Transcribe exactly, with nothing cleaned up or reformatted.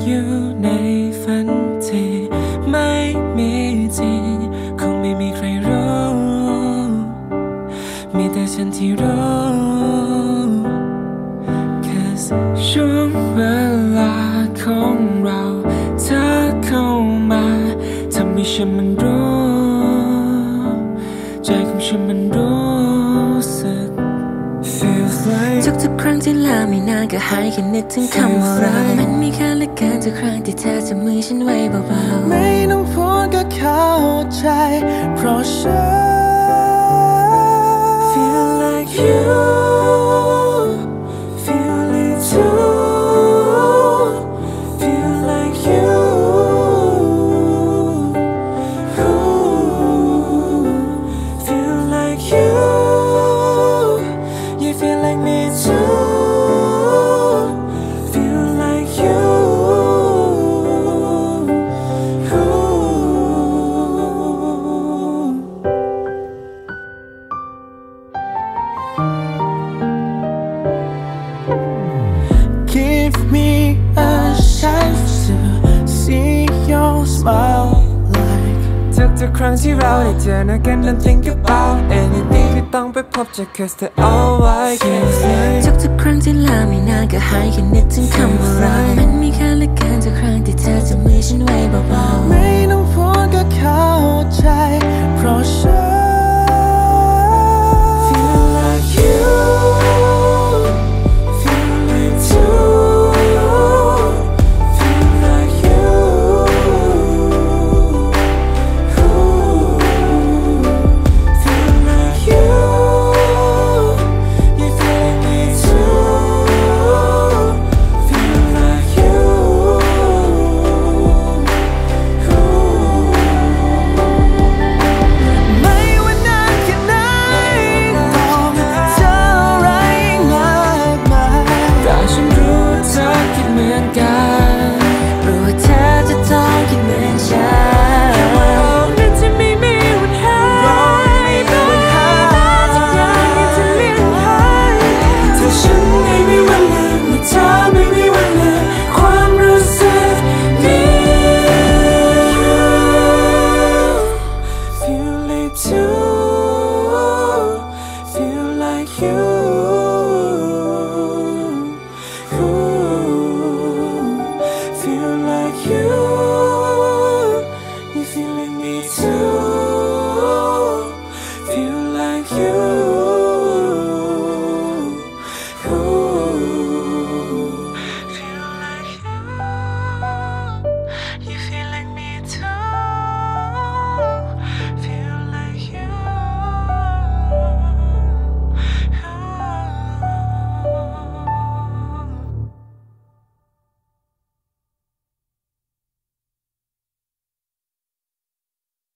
อยู่ในฝันที่ไม่มีจริงคงไม่มีใครรู้มีแต่ฉันที่รู้ Cause ช่วงเวลาของเราเธอเข้ามาทำให้ฉันมันรู้ใจของฉันมันรู้สึก Feels like ทุกๆครั้งที่ลาไม่นานก็หายแค่นึกถึงคำว่าเรามันมีค่าเหลือเกินทุกครั้งที่เธอจับมือฉันไว้เบาๆไม่ต้องพูดก็เข้าใจเพราะฉัน Feel like you Feel it too Feel like you Feel like you You feel like me too Feel like you Give me a chance to see your smile like ทุกๆครั้งที่เราได้เจอหน้ากัน Don't think about anything ที่ต้องไปพบเจอ Cause they're all I can say ทุกๆครั้งที่ลาไม่นานก็หายแค่นึกถึงคำว่าเรามันมีค่าเหลือเกินทุกครั้งที่เธอจับมือฉันไว้เบาๆไม่ต้องพูดก็เข้าใจเพราะฉัน Feel like you Feel like too Feel like you Feel like you You feel like me too Feel like youไม่ว่านานแค่ไหนต้องเท่าไรมากมายแต่ฉันรู้เธอคิดเหมือนกันรู้ว่าเธอจะต้องคิดเหมือนฉันเรานั้นจะไม่มีวันหายไปทุกอย่างยังจะเลี่ยนหายถ้าฉันไม่มีวันลืมและเธอไม่มีวันลืมความรู้สึกนี้ Feel it too Feel like you Feel